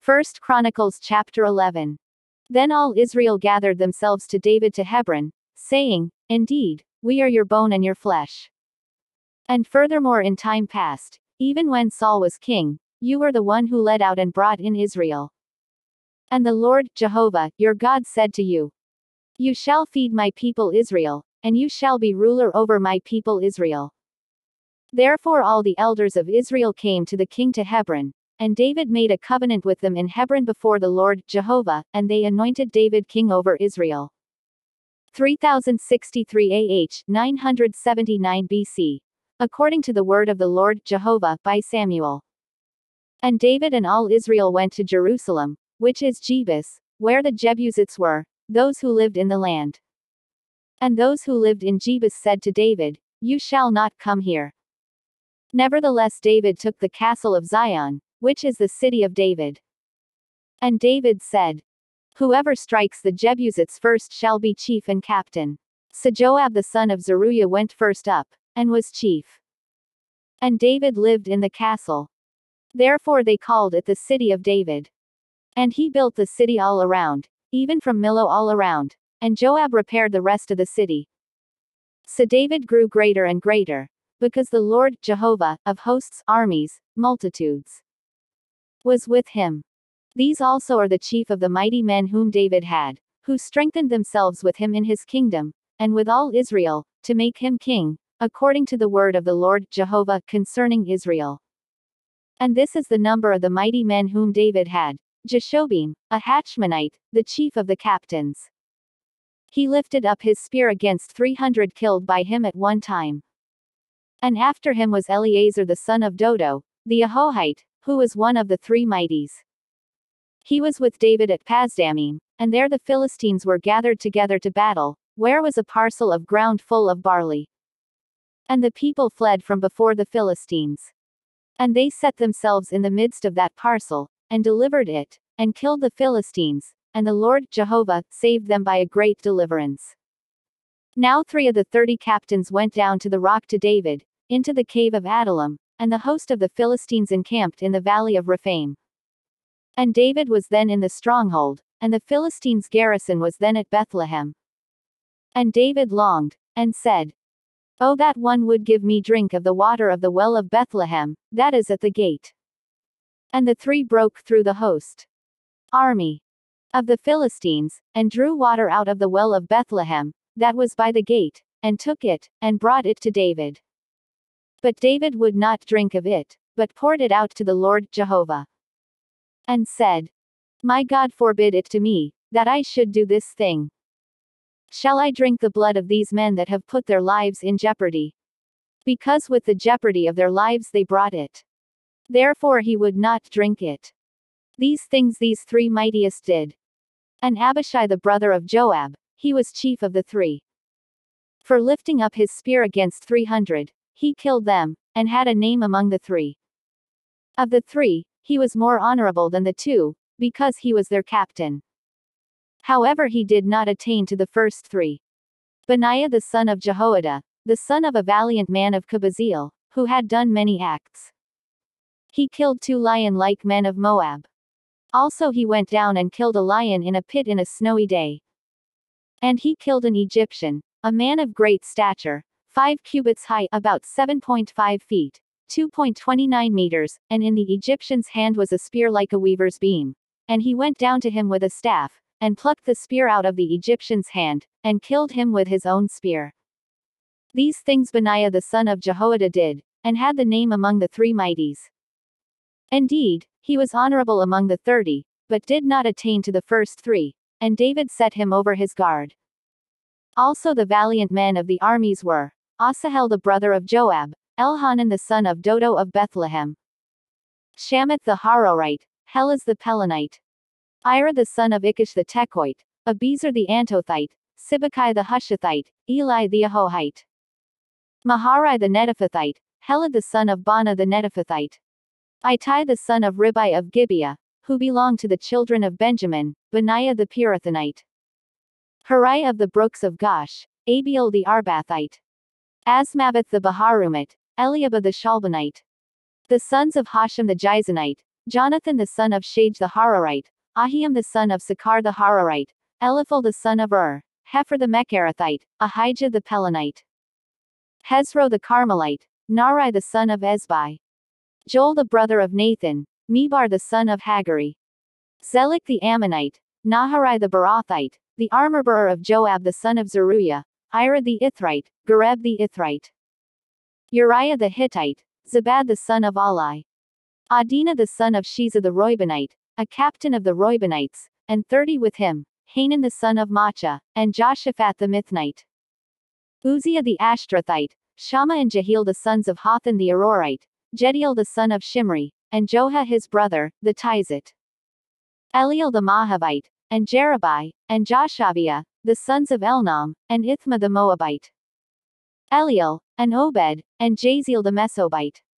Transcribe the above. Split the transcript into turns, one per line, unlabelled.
1 Chronicles chapter 11. Then all Israel gathered themselves to David to Hebron, saying, Indeed, we are your bone and your flesh. And furthermore, in time past, even when Saul was king, you were the one who led out and brought in Israel. And the Lord, Jehovah, your God said to you, You shall feed my people Israel, and you shall be ruler over my people Israel. Therefore all the elders of Israel came to the king to Hebron, and David made a covenant with them in Hebron before the Lord, Jehovah, and they anointed David king over Israel. 3063 AH, 979 BC. According to the word of the Lord, Jehovah, by Samuel. And David and all Israel went to Jerusalem, which is Jebus, where the Jebusites were, those who lived in the land. And those who lived in Jebus said to David, You shall not come here. Nevertheless David took the castle of Zion, which is the city of David. And David said, Whoever strikes the Jebusites first shall be chief and captain. So Joab the son of Zeruiah went first up, and was chief. And David lived in the castle. Therefore they called it the city of David. And he built the city all around, even from Millo all around, and Joab repaired the rest of the city. So David grew greater and greater, because the Lord, Jehovah, of hosts, armies, multitudes, was with him. These also are the chief of the mighty men whom David had, who strengthened themselves with him in his kingdom, and with all Israel, to make him king, according to the word of the Lord, Jehovah, concerning Israel. And this is the number of the mighty men whom David had: Jeshobeam, a Hachmonite, the chief of the captains. He lifted up his spear against 300 killed by him at one time. And after him was Eleazar the son of Dodo, the Ahohite, who was one of the three mighties. He was with David at Pasdammim, and there the Philistines were gathered together to battle, where was a parcel of ground full of barley. And the people fled from before the Philistines. And they set themselves in the midst of that parcel, and delivered it, and killed the Philistines, and the Lord, Jehovah, saved them by a great deliverance. Now 3 of the 30 captains went down to the rock to David, into the cave of Adullam, and the host of the Philistines encamped in the valley of Rephaim. And David was then in the stronghold, and the Philistines' garrison was then at Bethlehem. And David longed, and said, Oh, that one would give me drink of the water of the well of Bethlehem, that is at the gate. And the 3 broke through the host army of the Philistines, and drew water out of the well of Bethlehem, that was by the gate, and took it, and brought it to David. But David would not drink of it, but poured it out to the Lord, Jehovah. And said, My God forbid it to me, that I should do this thing. Shall I drink the blood of these men that have put their lives in jeopardy? Because with the jeopardy of their lives they brought it. Therefore he would not drink it. These things these 3 mightiest did. And Abishai the brother of Joab, he was chief of the 3. For lifting up his spear against 300, he killed them, and had a name among the 3. Of the 3, he was more honorable than the 2, because he was their captain. However he did not attain to the first 3. Benaiah the son of Jehoiada, the son of a valiant man of Kabzeel, who had done many acts. He killed 2 lion-like men of Moab. Also he went down and killed a lion in a pit in a snowy day. And he killed an Egyptian, a man of great stature, 5 cubits high, about 7.5 feet, 2.29 meters, and in the Egyptian's hand was a spear like a weaver's beam. And he went down to him with a staff, and plucked the spear out of the Egyptian's hand, and killed him with his own spear. These things Benaiah the son of Jehoiada did, and had the name among the 3 mighties. Indeed, he was honorable among the 30, but did not attain to the first 3, and David set him over his guard. Also the valiant men of the armies were Asahel the brother of Joab, Elhanan the son of Dodo of Bethlehem, Shammath the Harorite, Helaz the Pelonite, Ira the son of Ikish the Tekoite, Abiezer the Antothite, Sibbecai the Hushathite, Eli the Ahohite, Maharai the Netophathite, Helad the son of Bana the Netophathite, Ittai the son of Ribai of Gibeah, who belonged to the children of Benjamin, Benaiah the Pirathonite, Hariah of the brooks of Gosh, Abiel the Arbathite, Asmaveth the Baharumite, Eliabah the Shalbanite, the sons of Hashem the Gizonite, Jonathan the son of Shage the Hararite, Ahiam the son of Sakar the Hararite, Eliphal the son of Hefer the Mecharathite, Ahijah the Pelonite, Hezro the Carmelite, Nari the son of Ezbai, Joel the brother of Nathan, Mebar the son of Hagari, Zelek the Ammonite, Naharai the Barathite, the armor-bearer of Joab the son of Zeruiah, Ira the Ithrite, Gareb the Ithrite, Uriah the Hittite, Zabad the son of Ali, Adina the son of Shiza the Roibanite, a captain of the Roibanites, and 30 with him, Hanan the son of Macha, and Joshaphat the Mithnite, Uzziah the Ashtrathite, Shammah and Jehiel the sons of Hothan the Arorite, Jediel the son of Shimri, and Joha his brother, the Tizite, Eliel the Mahavite, and Jerubai, and Joshaviah, the sons of Elnam, and Ithma the Moabite, Eliel, and Obed, and Jaziel the Mesobite.